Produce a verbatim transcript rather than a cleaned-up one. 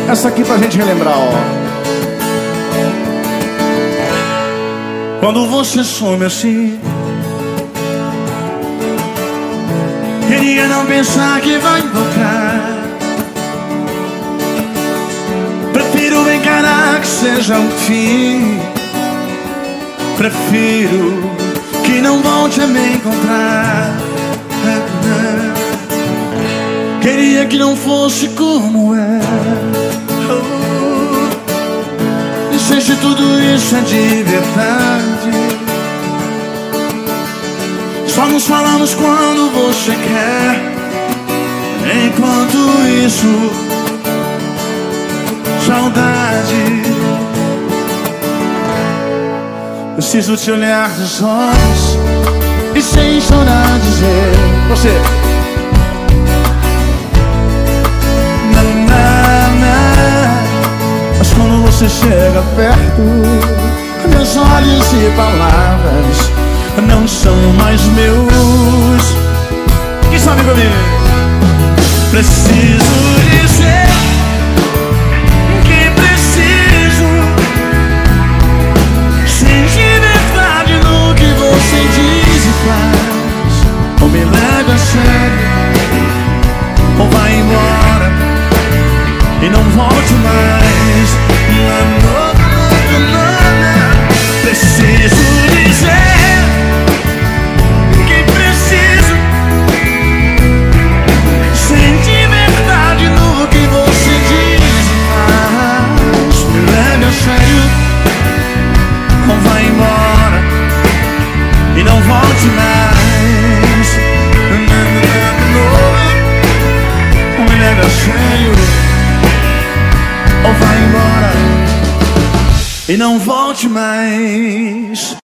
Essa aqui pra gente relembrar, ó. Quando você some assim, queria não pensar que vai voltar. Prefiro encarar que seja um fim. Prefiro que não volte a me encontrar. Queria que não fosse como é. Oh, não sei se tudo isso é de verdade. Só nos falamos quando você quer. Enquanto isso, saudade. Preciso te olhar nos olhos e sem chorar dizer: Você. Mas quando você chega perto, meus olhos e palavras não são mais meus. Quem sabe comigo? Preciso dizer que preciso. Sentir verdade no que você diz e faz. Ou me leve a sério, ou vai embora e não volte mais. Preciso dizer que preciso. Sentir verdade no que você diz e faz. Me leve a sério, ou vai embora e não volte mais. Me leve a sério, ou vai embora e não volte mais.